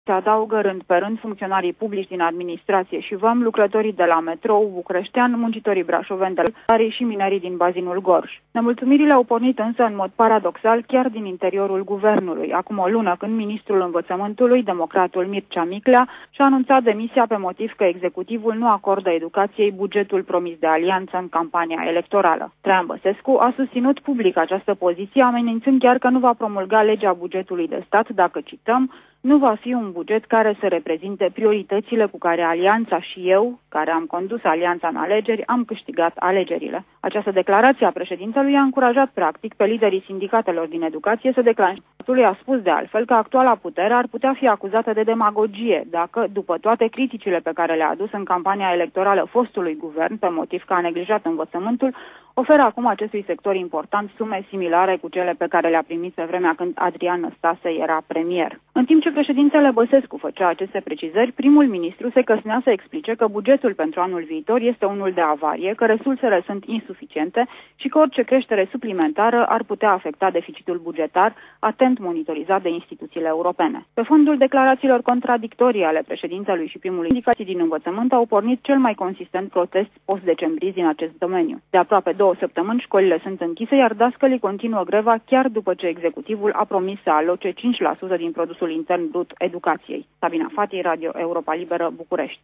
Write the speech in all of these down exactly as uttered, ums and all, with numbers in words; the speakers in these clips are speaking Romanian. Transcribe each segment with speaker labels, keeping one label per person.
Speaker 1: Se adaugă rând pe rând funcționarii publici din administrație și văm, lucrătorii de la metrou bucureștean, muncitorii brașoveni de la și minerii din bazinul Gorj. Nemulțumirile au pornit însă în mod paradoxal chiar din interiorul guvernului. Acum o lună, când ministrul învățământului, democratul Mircea Miclea, și-a anunțat demisia pe motiv că executivul nu acordă educației bugetul promis de alianță în campania electorală. Traian Băsescu a susținut public această poziție, amenințând chiar că nu va promulga legea bugetului de stat dacă, cităm, nu va fi un buget care să reprezinte prioritățile cu care alianța și eu, care am condus alianța în alegeri, am câștigat alegerile. Această declarație a președintelui a încurajat practic pe liderii sindicatelor din educație să declanșeze. A spus de altfel că actuala putere ar putea fi acuzată de demagogie dacă, după toate criticile pe care le-a adus în campania electorală fostului guvern, pe motiv că a neglijat învățământul, oferă acum acestui sector important sume similare cu cele pe care le-a primit pe vremea când Adrian Năstase era premier. În timp ce președintele Băsescu făcea aceste precizări, primul ministru se căsnea să explice că bugetul pentru anul viitor este unul de avarie, că resursele sunt insuficiente și că orice creștere suplimentară ar putea afecta deficitul bugetar, atent monitorizat de instituțiile europene. Pe fondul declarațiilor contradictorii ale președintelui și primului indicații din învățământ au pornit cel mai consistent protest post-decembrist din acest domeniu. De aproape două săptămâni școlile sunt închise, iar dascălii continuă greva chiar după ce executivul a promis să aloce cinci la sută din produsul intern brut educației. Sabina Fati, Radio Europa Liberă, București.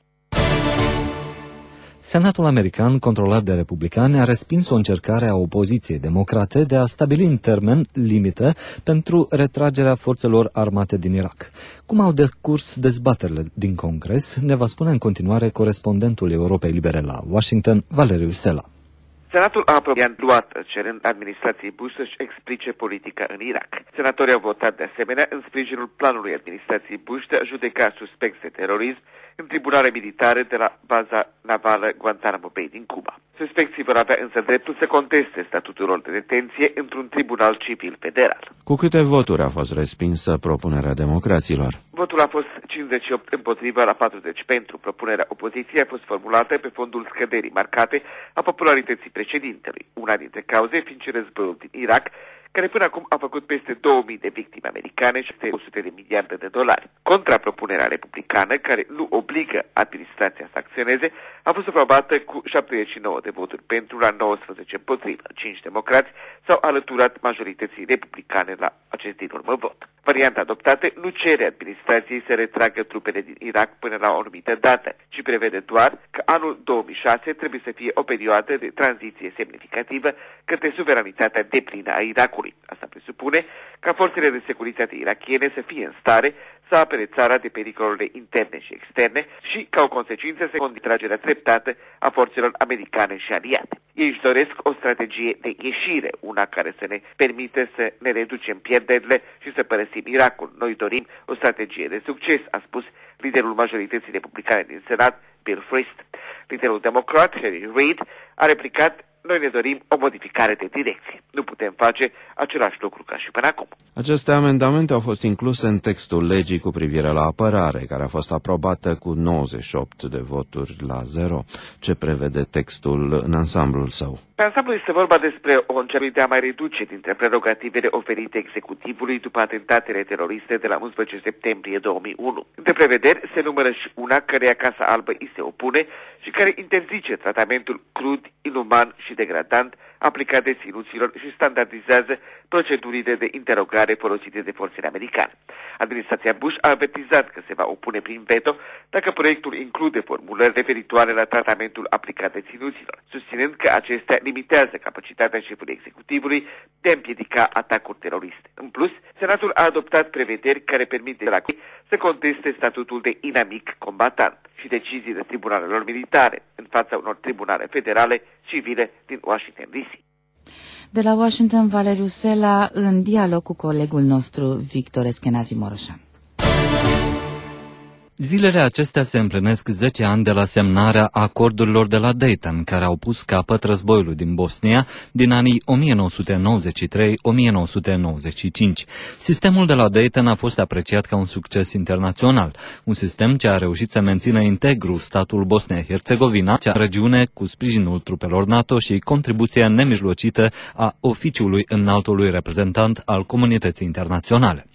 Speaker 2: Senatul american, controlat de republicani, a respins o încercare a opoziției democrate de a stabili în termen limită pentru retragerea forțelor armate din Irak. Cum au decurs dezbaterile din Congres, ne va spune în continuare corespondentul Europei Libere la Washington, Valeriu Sela.
Speaker 3: Senatul a aprobat luat, cerând administrației Bush să-și explice politica în Irak. Senatorii au votat de asemenea în sprijinul planului administrației Bush de a judeca suspecți de terorism în tribunale militare de la baza navală Guantanamo Bay din Cuba. Suspecții vor avea însă dreptul să conteste statutul lor de detenție într-un tribunal civil federal.
Speaker 4: Cu câte voturi a fost respinsă propunerea democraților?
Speaker 3: Votul a fost cincizeci și opt împotriva la patruzeci pentru. Propunerea opoziției a fost formulată pe fondul scăderii marcate a popularității președintelui, una dintre cauze fiind și războiul din Irak, care până acum a făcut peste două mii de victime americane și peste o sută de miliarde de dolari. Contrapropunerea republicană, care nu obligă administrația să acționeze, a fost aprobată cu șaptezeci și nouă de voturi pentru la nouăsprezece împotrivă. Cinci democrați s-au alăturat majorității republicane la acest din urmă vot. Varianta adoptată nu cere administrației să retragă trupele din Irak până la o anumită dată, ci prevede doar că anul două mii șase trebuie să fie o perioadă de tranziție semnificativă către suveranitatea deplină a Irakului. Asta presupune ca forțele de securitate irakiene să fie în stare să apere țara de pericolele interne și externe și, ca o consecință, să contragerea treptată a forțelor americane și aliate. Ei își doresc o strategie de ieșire, una care să ne permite să ne reducem pierderile și să părăsim Irakul. Noi dorim o strategie de succes, a spus liderul majorității republicane din Senat, Bill Frist. Liderul democrat, Harry Reid, a replicat: noi ne dorim o modificare de direcție. Nu putem face același lucru ca și până acum.
Speaker 4: Aceste amendamente au fost incluse în textul legii cu privire la apărare, care a fost aprobată cu nouăzeci și opt de voturi la zero. Ce prevede textul în ansamblul său?
Speaker 3: Pe ansamblu este vorba despre o încercare de a mai reduce dintre prerogativele oferite executivului după atentatele teroriste de la unsprezece septembrie două mii unu. Între prevederi se numără și una căreia Casa Albă îi se opune și care interzice tratamentul crud, inuman și degradant aplicat deținuților și standardizează procedurile de interogare folosite de forțele americane. Administrația Bush a avertizat că se va opune prin veto dacă proiectul include formulări referitoare la tratamentul aplicat deținuților, susținând că acestea limitează capacitatea șefului executivului de a împiedica atacuri teroriste. În plus, Senatul a adoptat prevederi care permit de la să conteste statutul de inamic combatant și decizii de tribunalelor militare în fața unor tribunale federale civile din Washington D C.
Speaker 5: De la Washington, Valeriu Sela, în dialog cu colegul nostru Victor Eschenazi Moroșan.
Speaker 2: Zilele acestea se împlinesc zece ani de la semnarea acordurilor de la Dayton, care au pus capăt războiului din Bosnia din anii o mie nouă sute nouăzeci și trei - o mie nouă sute nouăzeci și cinci. Sistemul de la Dayton a fost apreciat ca un succes internațional, un sistem ce a reușit să mențină integru statul Bosnia-Herzegovina, cea regiune cu sprijinul trupelor NATO și contribuția nemijlocită a oficiului înaltului reprezentant al comunității internaționale.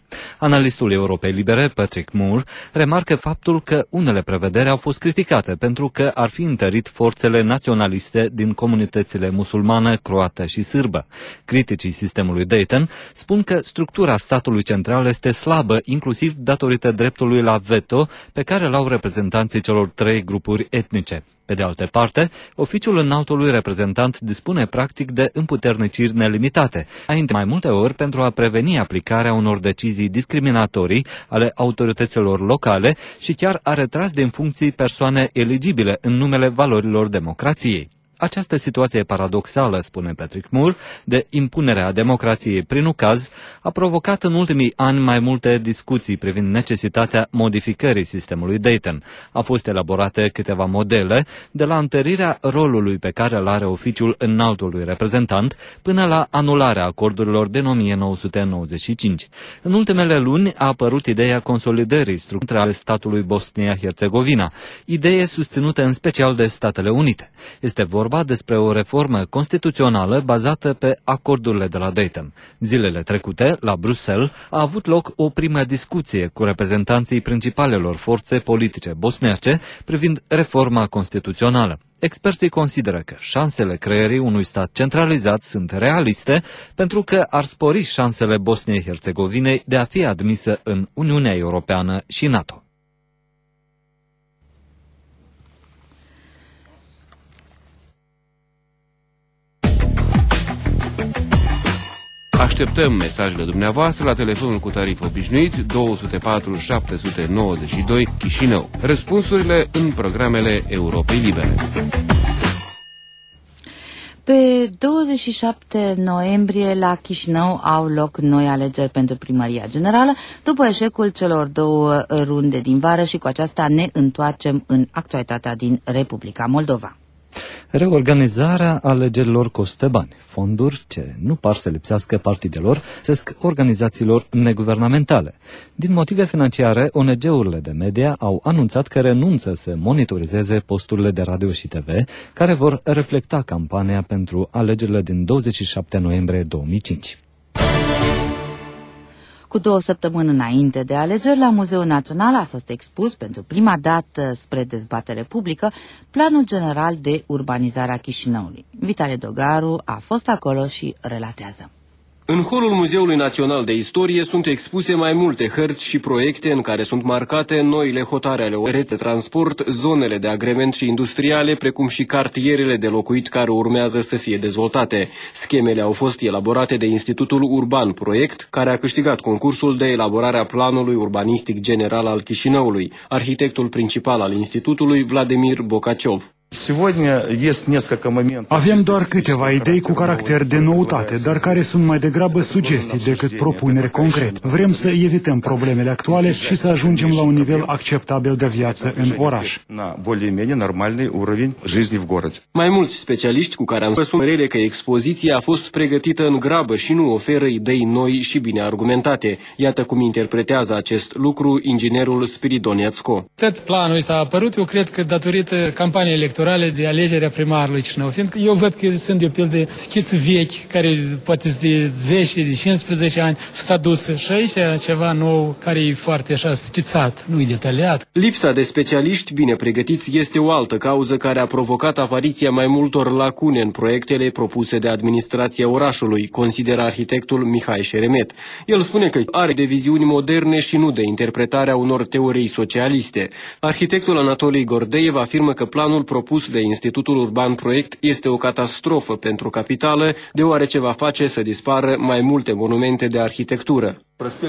Speaker 2: Analistul Europei Libere, Patrick Moore, remarcă faptul că unele prevederi au fost criticate pentru că ar fi întărit forțele naționaliste din comunitățile musulmană, croată și sârbă. Criticii sistemului Dayton spun că structura statului central este slabă, inclusiv datorită dreptului la veto pe care l-au reprezentanții celor trei grupuri etnice. Pe de altă parte, oficiul înaltului reprezentant dispune practic de împuterniciri nelimitate, înainte mai multe ori pentru a preveni aplicarea unor decizii discriminatorii ale autorităților locale și chiar a retras din funcții persoane eligibile în numele valorilor democrației. Această situație paradoxală, spune Patrick Moore, de impunerea democrației prin ucaz, a provocat în ultimii ani mai multe discuții privind necesitatea modificării sistemului Dayton. Au fost elaborate câteva modele, de la întărirea rolului pe care îl are oficiul înaltului reprezentant, până la anularea acordurilor din o mie nouă sute nouăzeci și cinci. În ultimele luni a apărut ideea consolidării structurii ale statului Bosnia-Herzegovina, idee susținută în special de Statele Unite. Este vorba vorba despre o reformă constituțională bazată pe acordurile de la Dayton. Zilele trecute, la Bruxelles, a avut loc o primă discuție cu reprezentanții principalelor forțe politice bosniace privind reforma constituțională. Experții consideră că șansele creării unui stat centralizat sunt realiste pentru că ar spori șansele Bosniei-Herzegovinei de a fi admisă în Uniunea Europeană și NATO.
Speaker 6: Așteptăm mesajele dumneavoastră la telefonul cu tarif obișnuit două zero patru șapte nouă doi Chișinău. Răspunsurile în programele Europei Libere.
Speaker 5: Pe douăzeci și șapte noiembrie la Chișinău au loc noi alegeri pentru primăria generală, după eșecul celor două runde din vară, și cu aceasta ne întoarcem în actualitatea din Republica Moldova.
Speaker 2: Reorganizarea alegerilor costă bani. Fonduri ce nu par să lipsească partidelor, sesc organizațiilor neguvernamentale. Din motive financiare, O N G-urile de media au anunțat că renunță să monitorizeze posturile de radio și T V, care vor reflecta campania pentru alegerile din douăzeci și șapte noiembrie două mii cinci.
Speaker 5: Cu două săptămâni înainte de alegeri, la Muzeul Național a fost expus pentru prima dată spre dezbatere publică Planul General de Urbanizare a Chișinăului. Vitalie Dogaru a fost acolo și relatează.
Speaker 7: În holul Muzeului Național de Istorie sunt expuse mai multe hărți și proiecte în care sunt marcate noile hotare ale rețelei de transport, zonele de agrement și industriale, precum și cartierele de locuit care urmează să fie dezvoltate. Schemele au fost elaborate de Institutul Urban Proiect, care a câștigat concursul de elaborare a planului urbanistic general al Chișinăului. Arhitectul principal al institutului, Vladimir Bocaciov.
Speaker 8: Avem doar câteva idei cu caracter de noutate, dar care sunt mai degrabă sugestii decât propuneri concrete. Vrem să evităm problemele actuale și să ajungem la un nivel acceptabil de viață în oraș.
Speaker 7: Mai mulți specialiști cu care am spus părere că expoziția a fost pregătită în grabă și nu oferă idei noi și bine argumentate. Iată cum interpretează acest lucru inginerul Spiridon Iațco.
Speaker 9: Tot planul ăsta a apărut, eu cred că datorită campaniei electorale de alegerea primarului Chișinău. Fiindcă eu văd că sunt de pildă schițe vechi, care poate sunt de zece, de cincisprezece ani, s-a dus și aici ceva nou, care e foarte așa schițat, nu e detaliat.
Speaker 7: Lipsa de specialiști bine pregătiți este o altă cauză care a provocat apariția mai multor lacune în proiectele propuse de administrația orașului, consideră arhitectul Mihai Șeremet. El spune că are de viziuni moderne și nu de interpretarea unor teorii socialiste. Arhitectul Anatolii Gordeiev afirmă că planul propus de Institutul Urban Proiect este o catastrofă pentru capitală, deoarece va face să dispară mai multe monumente de arhitectură.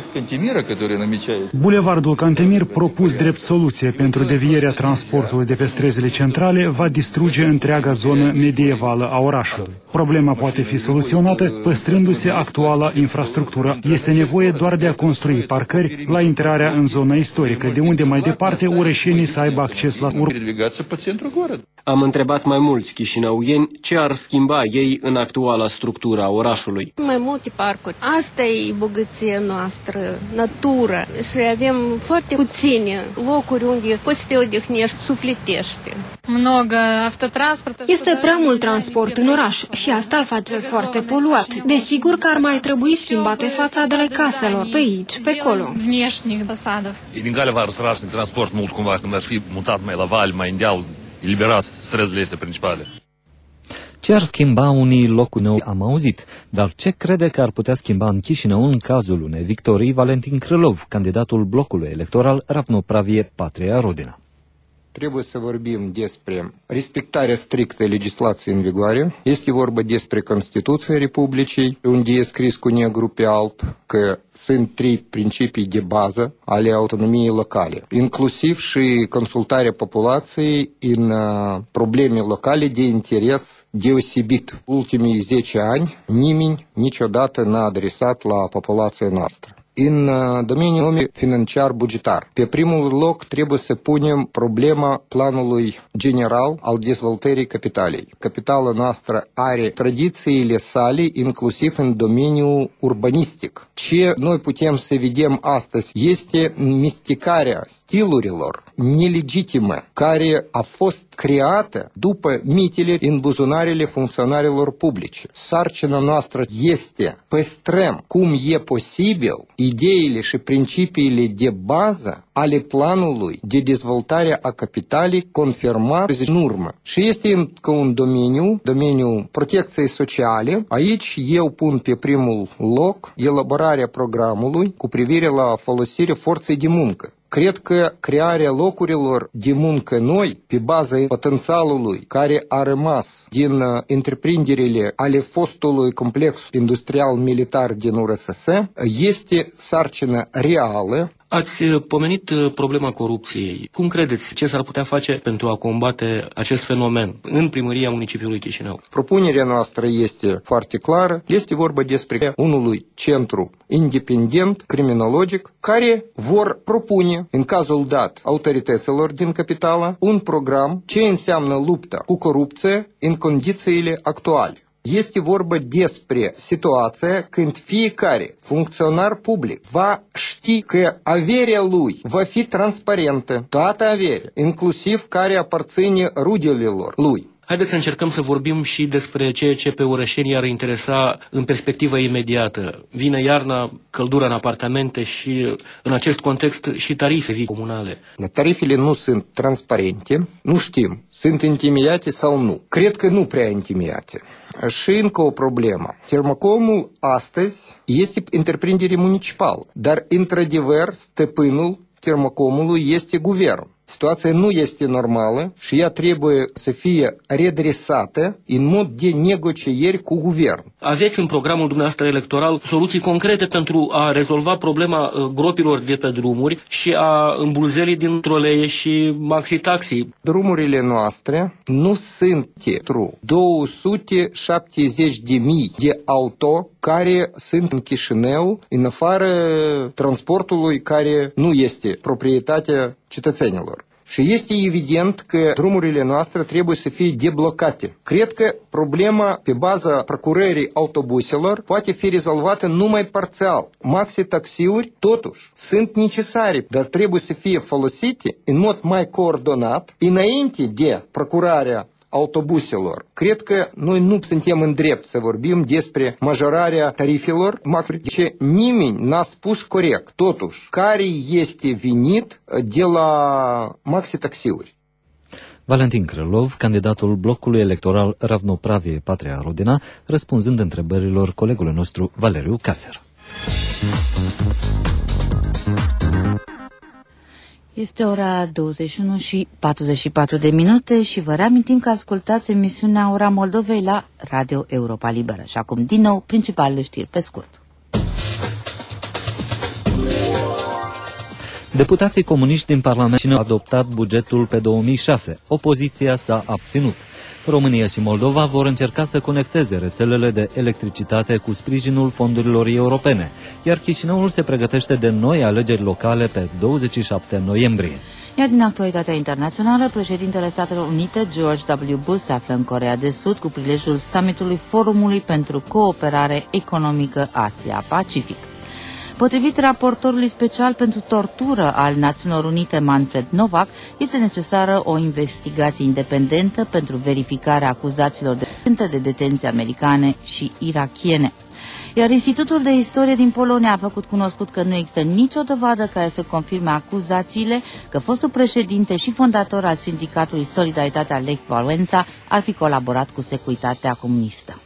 Speaker 8: Bulevardul Cantemir, propus drept soluție pentru devierea transportului de pe străzile centrale, va distruge întreaga zonă medievală a orașului. Problema poate fi soluționată păstrându-se actuala infrastructură. Este nevoie doar de a construi parcări la intrarea în zona istorică, de unde mai departe orășenii să aibă acces la urmă.
Speaker 7: Am întrebat mai mulți chișinăuieni ce ar schimba ei în actuala structură a orașului.
Speaker 10: Mai multe parcuri. Asta e bogăția noastră, natură. Și avem foarte puține locuri unde poți să te odihnești, sufletești.
Speaker 11: Este prea mult transport în oraș și asta îl face foarte poluat. Desigur că ar mai trebui schimbate fațadele caselor, pe aici, pe acolo.
Speaker 12: E din Galevar страшный transport mult cumva când ar fi mutat mai la val, mai în deal, eliberat străzile astea principale.
Speaker 2: Ce ar schimba unii locuri noi am auzit, dar ce crede că ar putea schimba în Chișinău în cazul unei victorii? Valentin Krylov, candidatul blocului electoral Ravnopravie Patria Rodina.
Speaker 13: Trebuie să vorbim despre respectarea strictă a legislației în vigoare. Este vorba despre Constituția Republicii, unde e scris cu negru pe alb că sunt trei principii de bază ale autonomiei locale, inclusiv și consultarea populației în probleme locale de interes deosebit. Ultimii zece ani nimeni niciodată n-a adresat la populația noastră. În domeniul financiar bugetar, pe primul loc trebuie să punem problema planului general al dezvoltării capitalei. Capitala noastră are tradițiile sale, inclusiv în domeniul urbanistic. Ce noi putem să vedem astăzi este misticarea stilurilor nelegitime care a fost creată după mitele în buzunarele funcționarilor publice. Sarcina noastră este păstrăm cum e posibil ideile și principiile de bază ale planului de dezvoltare a capitalei confirmat în urmă. Și este încă un domeniu, domeniul protecției sociale. Aici eu pun pe primul loc elaborarea programului cu privire la folosirea forței de muncă. Cred că crearea locurilor de muncă noi, pe baza potențialului care a rămas din întreprinderile ale fostului complex industrial militar din U R S S, este sarcină reală.
Speaker 14: Ați pomenit problema corupției. Cum credeți ce s-ar putea face pentru a combate acest fenomen în primăria municipiului Chișinău?
Speaker 13: Propunerea noastră este foarte clară. Este vorba despre unului centru independent, criminologic, care vor propune, în cazul dat, autorităților din capitală, un program ce înseamnă lupta cu corupție în condițiile actuale. Este vorba despre situația când fiecare funcționar public va ști că averea lui va fi transparentă, toată averea, inclusiv care aparține rudelilor lui.
Speaker 14: Haideți să încercăm să vorbim și despre ceea ce pe orășenii ar interesa în perspectiva imediată. Vine iarna, căldura în apartamente și în acest context și tarife comunale.
Speaker 13: Tarifele nu sunt transparente, nu știm, sunt întemeiate sau nu. Cred că nu prea întemeiate. Și încă o problemă. Termocomul astăzi este întreprindere municipală, dar într-adevăr stăpânul termocomului este guvern. Situația nu este normală și ea trebuie să fie redresată în mod de negocieri cu guvern.
Speaker 14: Aveți în programul dumneavoastră electoral soluții concrete pentru a rezolva problema gropilor de pe drumuri și a îmbulzelii din troleie și maxi-taxi?
Speaker 13: Drumurile noastre nu sunt pentru două sute șaptezeci de mii de auto care sunt în Chișinău, în afară transportului care nu este proprietatea cetățenilor. Și este evident că drumurile noastre trebuie să fie deblocate. Cred că problema pe baza procurării autobuselor poate fi rezolvată numai parțial. Maxi-taxiuri, totuși, sunt necesare, dar trebuie să fie folosite în mod mai coordonat înainte de procurarea autobuselor. Cred că noi nu suntem în drept să vorbim despre majorarea tarifelor, ce nimeni n-a spus corect. Totuși, care este venit de la maxi-taxiuri?
Speaker 2: Valentin Krylov, candidatul blocului electoral Ravnopravie Patria Rodina, răspunzând întrebărilor colegului nostru Valeriu Cațer.
Speaker 5: Este ora douăzeci și unu și patruzeci și patru de minute și vă reamintim că ascultați emisiunea Ora Moldovei la Radio Europa Liberă. Și acum, din nou, principalele știri pe scurt.
Speaker 2: Deputații comuniști din Parlament au adoptat bugetul pe două mii șase. Opoziția s-a abținut. România și Moldova vor încerca să conecteze rețelele de electricitate cu sprijinul fondurilor europene, iar Chișinăul se pregătește de noi alegeri locale pe douăzeci și șapte noiembrie.
Speaker 5: Iar din actualitatea internațională, președintele Statelor Unite, George W. Bush, se află în Coreea de Sud cu prilejul summitului Forumului pentru Cooperare Economică Asia-Pacific. Potrivit raportorului special pentru tortură al Națiunilor Unite, Manfred Novak, este necesară o investigație independentă pentru verificarea acuzațiilor de, de detenție americane și irakiene. Iar Institutul de Istorie din Polonia a făcut cunoscut că nu există nicio dovadă care să confirme acuzațiile că fostul președinte și fondator al sindicatului Solidaritatea Lech Wałęsa ar fi colaborat cu securitatea comunistă.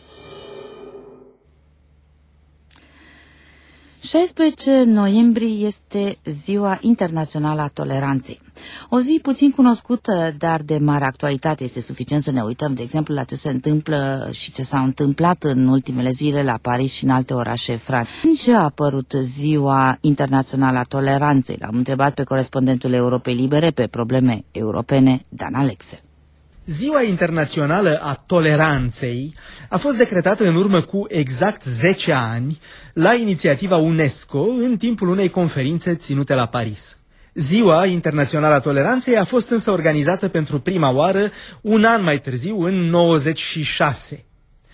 Speaker 5: șaisprezece noiembrie este Ziua Internațională a Toleranței. O zi puțin cunoscută, dar de mare actualitate. Este suficient să ne uităm, de exemplu, la ce se întâmplă și ce s-a întâmplat în ultimele zile la Paris și în alte orașe franceze. În ce a apărut Ziua Internațională a Toleranței? L-am întrebat pe corespondentul Europei Libere pe probleme europene, Dan Alexe.
Speaker 15: Ziua Internațională a Toleranței a fost decretată în urmă cu exact zece ani la inițiativa UNESCO în timpul unei conferințe ținute la Paris. Ziua Internațională a Toleranței a fost însă organizată pentru prima oară un an mai târziu, în nouăzeci și șase.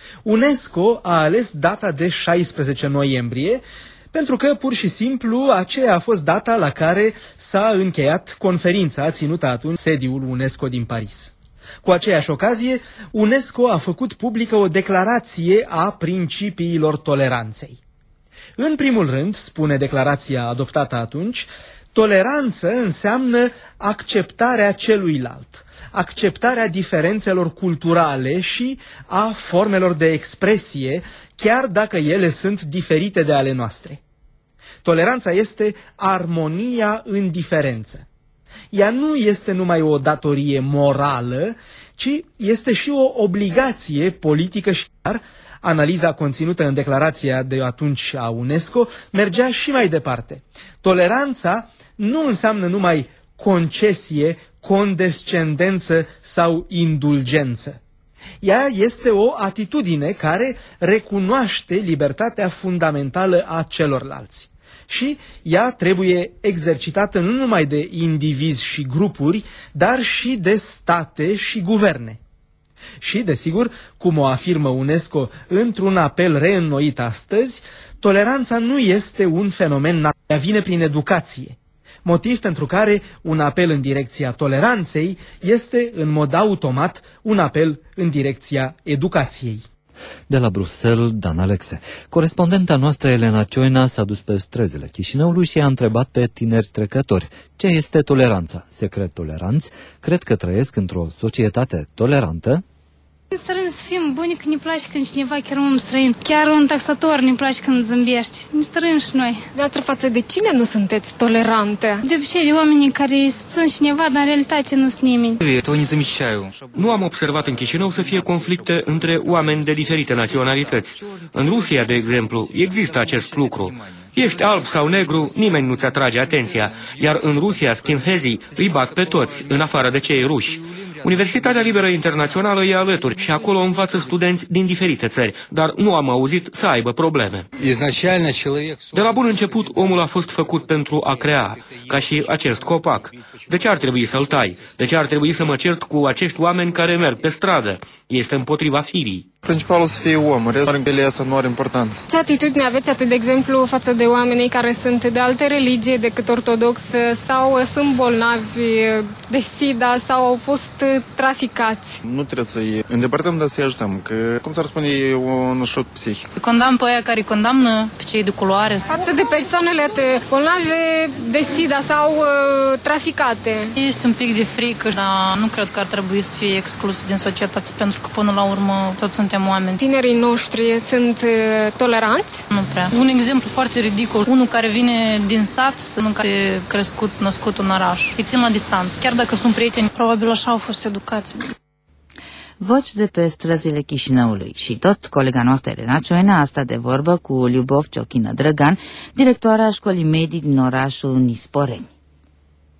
Speaker 15: UNESCO a ales data de șaisprezece noiembrie pentru că, pur și simplu, aceea a fost data la care s-a încheiat conferința ținută atunci în sediul UNESCO din Paris. Cu aceeași ocazie, UNESCO a făcut publică o declarație a principiilor toleranței. În primul rând, spune declarația adoptată atunci, toleranță înseamnă acceptarea celuilalt, acceptarea diferențelor culturale și a formelor de expresie, chiar dacă ele sunt diferite de ale noastre. Toleranța este armonia în diferență. Ea nu este numai o datorie morală, ci este și o obligație politică și chiar. Analiza conținută în declarația de atunci a UNESCO mergea și mai departe. Toleranța nu înseamnă numai concesie, condescendență sau indulgență. Ea este o atitudine care recunoaște libertatea fundamentală a celorlalți. Și ea trebuie exercitată nu numai de indivizi și grupuri, dar și de state și guverne. Și, desigur, cum o afirmă UNESCO într-un apel reînnoit astăzi, toleranța nu este un fenomen natural, ea vine prin educație. Motiv pentru care un apel în direcția toleranței este, în mod automat, un apel în direcția educației.
Speaker 2: De la Bruxelles, Dan Alexe. Corespondenta noastră, Elena Cioina, s-a dus pe străzile Chișinăului și a întrebat pe tineri trecători ce este toleranța. Se cred toleranți? Cred că trăiesc într-o societate tolerantă?
Speaker 16: În străini să fim buni, că ne place când cineva, chiar un străin, chiar un taxator ne place când zâmbești. Ne străini și noi.
Speaker 11: De asta față de cine nu sunteți tolerante?
Speaker 16: De obicei de oamenii care sunt cineva, dar în realitate nu sunt nimeni.
Speaker 14: Nu am observat în Chișinău să fie conflicte între oameni de diferite naționalități. În Rusia, de exemplu, există acest lucru. Ești alb sau negru, nimeni nu-ți atrage atenția, iar în Rusia skinheadii îi bat pe toți, în afară de cei ruși. Universitatea Liberă Internațională e alături și acolo învață studenți din diferite țări, dar nu am auzit să aibă probleme. De la bun început, omul a fost făcut pentru a crea, ca și acest copac. De ce ar trebui să-l tai? De ce ar trebui să mă cert cu acești oameni care merg pe stradă? Este împotriva firii.
Speaker 17: Principalul să fie om, restul nu are importanță.
Speaker 11: Ce atitudine aveți atât, de exemplu, față de oamenii care sunt de alte religie decât ortodoxă sau sunt bolnavi de SIDA sau au fost traficați?
Speaker 17: Nu trebuie să-i îndepărtăm, dar să-i ajutăm, că, cum s-ar spune, e un șoc psihic.
Speaker 18: Condamn pe aia care condamnă pe cei de culoare.
Speaker 11: Față de persoanele bolnave de SIDA sau uh, traficate.
Speaker 18: Este un pic de frică, dar nu cred că ar trebui să fie exclus din societate, pentru că până la urmă toți suntem oameni.
Speaker 11: Tinerii noștri sunt uh, toleranți?
Speaker 18: Nu prea. Un exemplu foarte ridicol, unul care vine din sat, unul care e crescut, născut în oraș. Îi țin la distanță. Chiar dacă sunt prieteni, probabil așa au fost educați.
Speaker 5: Voci de pe străzile Chișinăului. Și tot colega noastră, Elena Cioina, a stat de vorbă cu Liubov Ciochină Drăgan, directoarea școlii medii din orașul Nisporeni.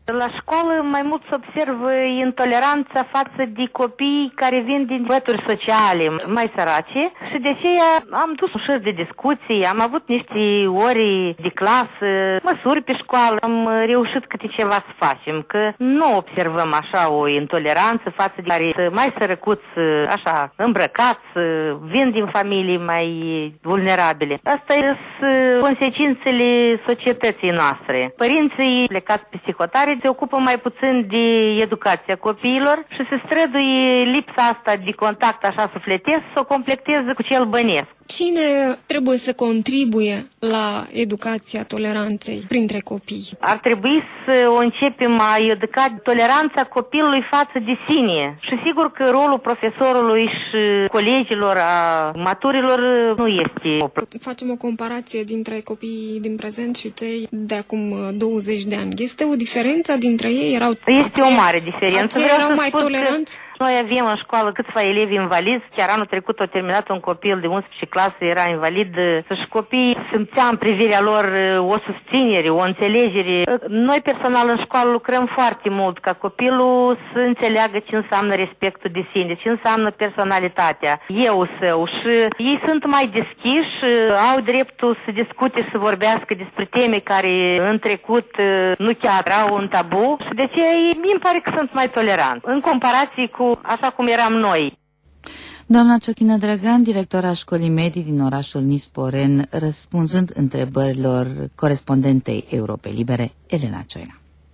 Speaker 19: La școală mai mult se observă intoleranța față de copii care vin din vături sociale mai sărace și de aceea am dus un șir de discuții, am avut niște ori de clasă, măsuri pe școală, am reușit câte ceva să facem, că nu observăm așa o intoleranță față de care mai sărăcuți, așa, îmbrăcați, vin din familii mai vulnerabile. Asta sunt consecințele societății noastre. Părinții plecați pe psihotare se ocupă mai puțin de educația copiilor și se străduie lipsa asta de contact așa sufletesc să o completeze cu cel bănesc.
Speaker 11: Cine trebuie să contribuie la educația toleranței printre copii?
Speaker 19: Ar trebui să o începem a educa toleranța copilului față de sine. Și sigur că rolul profesorului și colegilor, a maturilor, nu este.
Speaker 11: Facem o comparație dintre copiii din prezent și cei de acum douăzeci de ani. Este o diferență dintre ei? Erau
Speaker 19: este
Speaker 11: aceia,
Speaker 19: o mare diferență.
Speaker 11: Aceia erau mai toleranți?
Speaker 19: Noi avem în școală câțiva elevi invalizi, chiar anul trecut au terminat un copil de unsprezece clase, era invalid și copiii simțeam în privirea lor o susținere, o înțelegere. Noi personal în școală lucrăm foarte mult ca copilul să înțeleagă ce înseamnă respectul de sine, ce înseamnă personalitatea, eu său și ei sunt mai deschiși, au dreptul să discute și să vorbească despre teme care în trecut nu chiar erau un tabu și de aceea mi îmi pare că sunt mai toleranți în comparație cu așa cum eram noi.
Speaker 5: Doamna Ciochină Drăgan, directora școlii medii din orașul Nisporen, răspunzând întrebărilor corespondentei Europei Libere, Elena Cioina.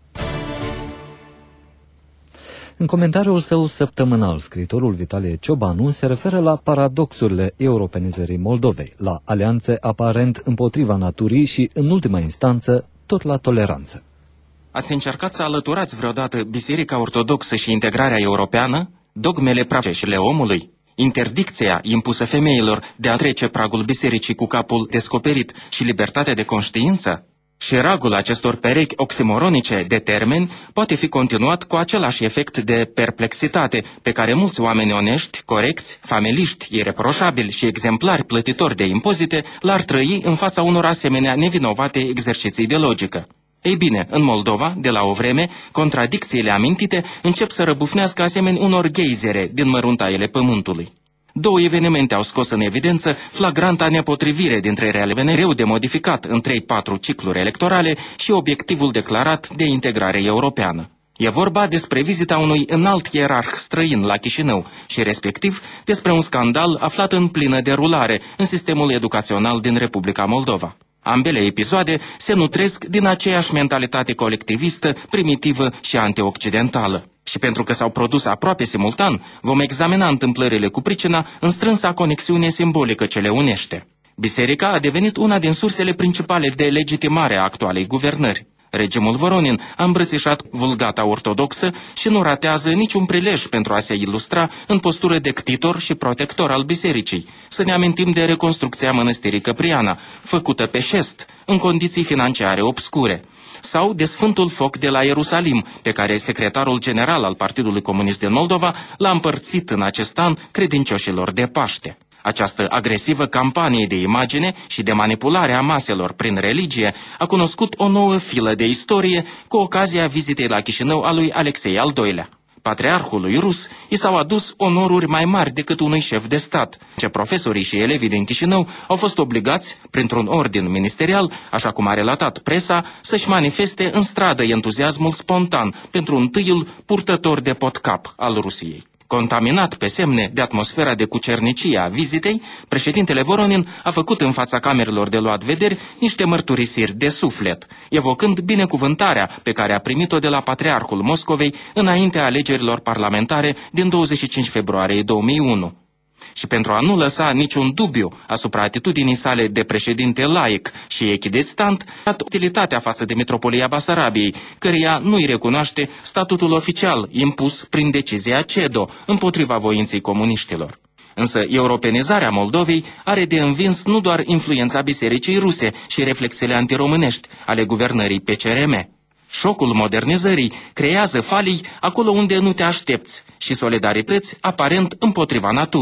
Speaker 2: În comentariul său săptămânal, scriitorul Vitalie Ciobanu se referă la paradoxurile europenizării Moldovei, la alianțe aparent împotriva naturii și, în ultima instanță, tot la toleranță.
Speaker 20: Ați încercat să alăturați vreodată Biserica Ortodoxă și integrarea europeană, dogmele pravecile omului, interdicția impusă femeilor de a trece pragul bisericii cu capul descoperit și libertatea de conștiință? Și ragul acestor perechi oximoronice de termeni poate fi continuat cu același efect de perplexitate pe care mulți oameni onești, corecți, familiști, ireproșabili și exemplari plătitori de impozite l-ar trăi în fața unor asemenea nevinovate exerciții de logică. Ei bine, în Moldova, de la o vreme, contradicțiile amintite încep să răbufnească asemeni unor geizere din măruntaiele pământului. Două evenimente au scos în evidență flagranta nepotrivire dintre realivenea greu de modificat în trei patru cicluri electorale și obiectivul declarat de integrare europeană. E vorba despre vizita unui înalt ierarh străin la Chișinău și, respectiv, despre un scandal aflat în plină derulare în sistemul educațional din Republica Moldova. Ambele episoade se nutresc din aceeași mentalitate colectivistă, primitivă și antioccidentală. Și pentru că s-au produs aproape simultan, vom examina întâmplările cu pricina în strânsa conexiune simbolică ce le unește. Biserica a devenit una din sursele principale de legitimare a actualei guvernări. Regimul Voronin a îmbrățișat vulgata ortodoxă și nu ratează niciun prilej pentru a se ilustra în postură de ctitor și protector al bisericii. Să ne amintim de reconstrucția mănăstirii Căpriana, făcută pe șest, în condiții financiare obscure, sau de Sfântul Foc de la Ierusalim, pe care secretarul general al Partidului Comunist din Moldova l-a împărțit în acest an credincioșilor de Paște. Această agresivă campanie de imagine și de manipulare a maselor prin religie a cunoscut o nouă filă de istorie cu ocazia vizitei la Chișinău a lui Alexei al doilea. Patriarhului rus i s-au adus onoruri mai mari decât unui șef de stat, ce profesorii și elevii din Chișinău au fost obligați, printr-un ordin ministerial, așa cum a relatat presa, să-și manifeste în stradă entuziasmul spontan pentru întâiul purtător de pot-cap al Rusiei. Contaminat pe semne de atmosfera de cucernicie a vizitei, președintele Voronin a făcut în fața camerelor de luat vederi niște mărturisiri de suflet, evocând binecuvântarea pe care a primit-o de la Patriarhul Moscovei înaintea alegerilor parlamentare din douăzeci și cinci februarie două mii unu. Și pentru a nu lăsa niciun dubiu asupra atitudinii sale de președinte laic și echidistant, a utilitatea față de Mitropolia Basarabiei, căreia nu-i recunoaște statutul oficial impus prin decizia CEDO împotriva voinței comuniștilor. Însă europenizarea Moldovei are de învins nu doar influența bisericii ruse și reflexele antiromânești ale guvernării P C R M. Șocul modernizării creează falii acolo unde nu te aștepți și solidarități aparent împotriva naturii.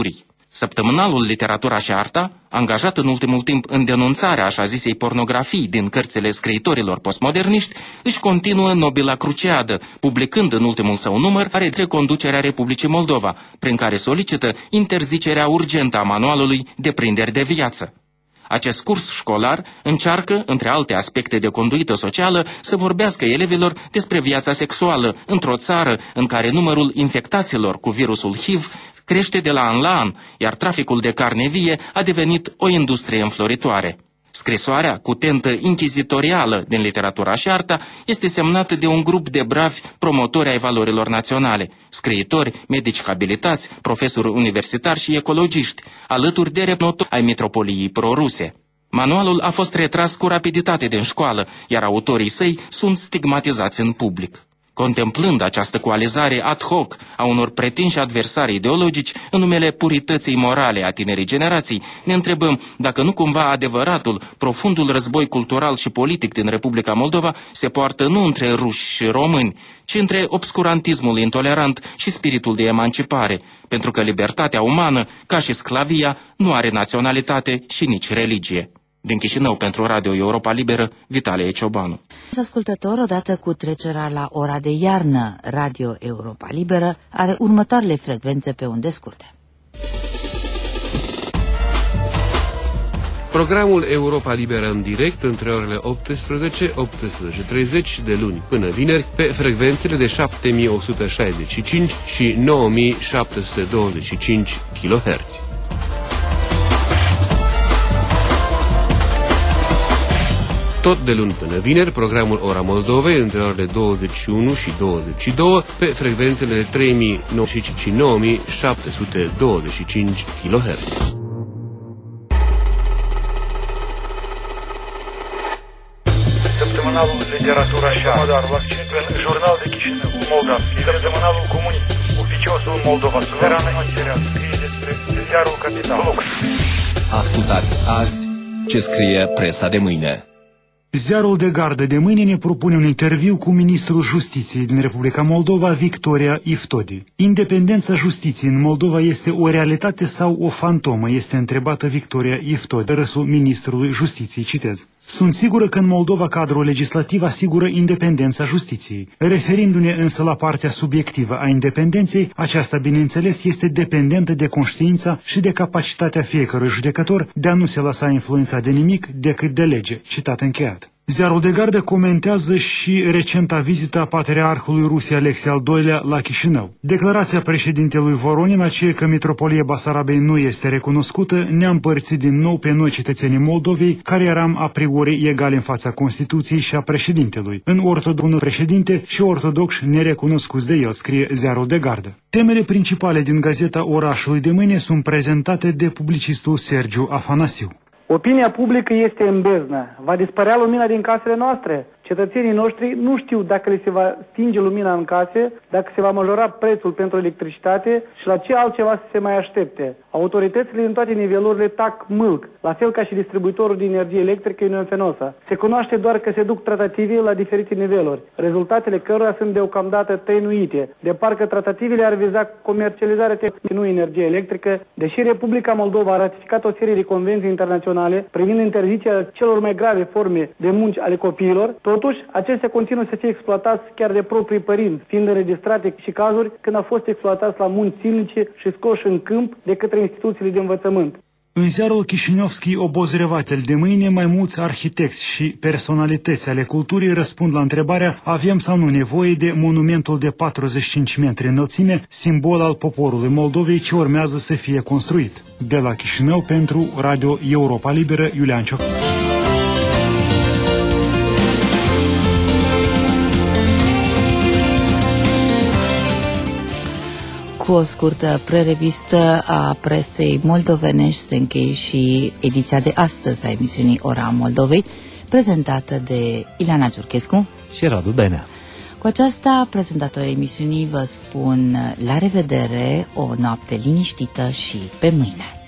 Speaker 20: Săptămânalul Literatura și Arta, angajat în ultimul timp în denunțarea așa zisei pornografii din cărțile scriitorilor postmoderniști, își continuă nobila cruciadă, publicând în ultimul său număr are conducerea Republicii Moldova, prin care solicită interzicerea urgentă a manualului Deprinderi de viață. Acest curs școlar încearcă, între alte aspecte de conduită socială, să vorbească elevilor despre viața sexuală într-o țară în care numărul infectaților cu virusul H I V crește de la an la an, iar traficul de carne vie a devenit o industrie înfloritoare. Scrisoarea, cu tentă inchizitorială din Literatura și Arta, este semnată de un grup de bravi promotori ai valorilor naționale, scriitori, medici habilitați, profesori universitari și ecologiști, alături de reprezentanți ai metropoliei proruse. Manualul a fost retras cu rapiditate din școală, iar autorii săi sunt stigmatizați în public. Contemplând această coalizare ad hoc a unor pretinși adversari ideologici în numele purității morale a tinerii generații, ne întrebăm dacă nu cumva adevăratul, profundul război cultural și politic din Republica Moldova se poartă nu între ruși și români, ci între obscurantismul intolerant și spiritul de emancipare, pentru că libertatea umană, ca și sclavia, nu are naționalitate și nici religie. Din Chișinău pentru Radio Europa Liberă, Vitalie Ciobanu.
Speaker 5: Ascultător, odată cu trecerea la ora de iarnă, Radio Europa Liberă are următoarele frecvențe pe unde scurte.
Speaker 6: Programul Europa Liberă în direct între orele optsprezece - optsprezece treizeci de luni până vineri pe frecvențele de șapte mii o sută șaizeci și cinci și nouă mii șapte sute douăzeci și cinci kilohertz. Tot de luni până vineri, programul Ora Moldovei între orele douăzeci și unu și douăzeci și doi pe frecvențele de trei mii nouă sute și nouă mii șapte sute douăzeci și cinci kilohertz.
Speaker 21: Săptămânalul Literatura și Arta, Jurnal de Chișinău, Moldavski, Săptămânalul Comunist, Oficiosul Moldova, Suverană Material, scrie despre Ziarul Capital.
Speaker 22: Ascultați azi ce scrie presa de mâine.
Speaker 8: Ziarul de gardă de mâine ne propune un interviu cu ministrul justiției din Republica Moldova, Victoria Iftodi. Independența justiției în Moldova este o realitate sau o fantomă, este întrebată Victoria Iftodi, răsul ministrului justiției, citez. Sunt sigură că în Moldova cadrul legislativ asigură independența justiției. Referindu-ne însă la partea subiectivă a independenței, aceasta, bineînțeles, este dependentă de conștiința și de capacitatea fiecărui judecător de a nu se lăsa influențat de nimic decât de lege. Citat încheiat. Ziarul de gardă comentează și recenta vizită a patriarhului Rusiei Alexei al doilea la Chișinău. Declarația președintelui Voronin, aceea că Mitropolia Basarabei nu este recunoscută, ne-a împărțit din nou pe noi cetățenii Moldovei, care eram a priori egali în fața Constituției și a președintelui. În ortodox președinte și ortodoxi nerecunoscuți de el, scrie Ziarul de gardă. Temele principale din gazeta Orașului de mâine sunt prezentate de publicistul Sergiu Afanasiu.
Speaker 23: Opinia publică este în beznă. Va dispărea lumina din casele noastre? Cetățenii noștri nu știu dacă le se va stinge lumina în case, dacă se va majora prețul pentru electricitate și la ce altceva să se mai aștepte. Autoritățile din toate nivelurile tac mâlc, la fel ca și distribuitorul de energie electrică Union Fenosa. Se cunoaște doar că se duc tratative la diferite niveluri, rezultatele cărora sunt deocamdată tăinuite, de parcă tratativele ar viza comercializarea tehnică, nu energie electrică, deși Republica Moldova a ratificat o serie de convenții internaționale privind interzicerea celor mai grave forme de munci ale copiilor. Totuși, acestea continuă să fie exploatați chiar de proprii părinți, fiind înregistrate și cazuri când au fost exploatați la munci silnice și scoși în câmp de către instituțiile de învățământ.
Speaker 8: În ziarul Chișinevski Obozrevatel de mâine, mai mulți arhitecți și personalități ale culturii răspund la întrebarea: avem sau nu nevoie de monumentul de patruzeci și cinci metri înălțime, simbol al poporului Moldovei, ce urmează să fie construit. De la Chișinău pentru Radio Europa Liberă, Iulian Cioc.
Speaker 5: Cu o scurtă prerevistă a presei moldovenești se încheie și ediția de astăzi a emisiunii Ora Moldovei, prezentată de Ileana Ciurchescu
Speaker 2: și Radu Benea.
Speaker 5: Cu aceasta, prezentatorii emisiunii vă spun la revedere, o noapte liniștită și pe mâine.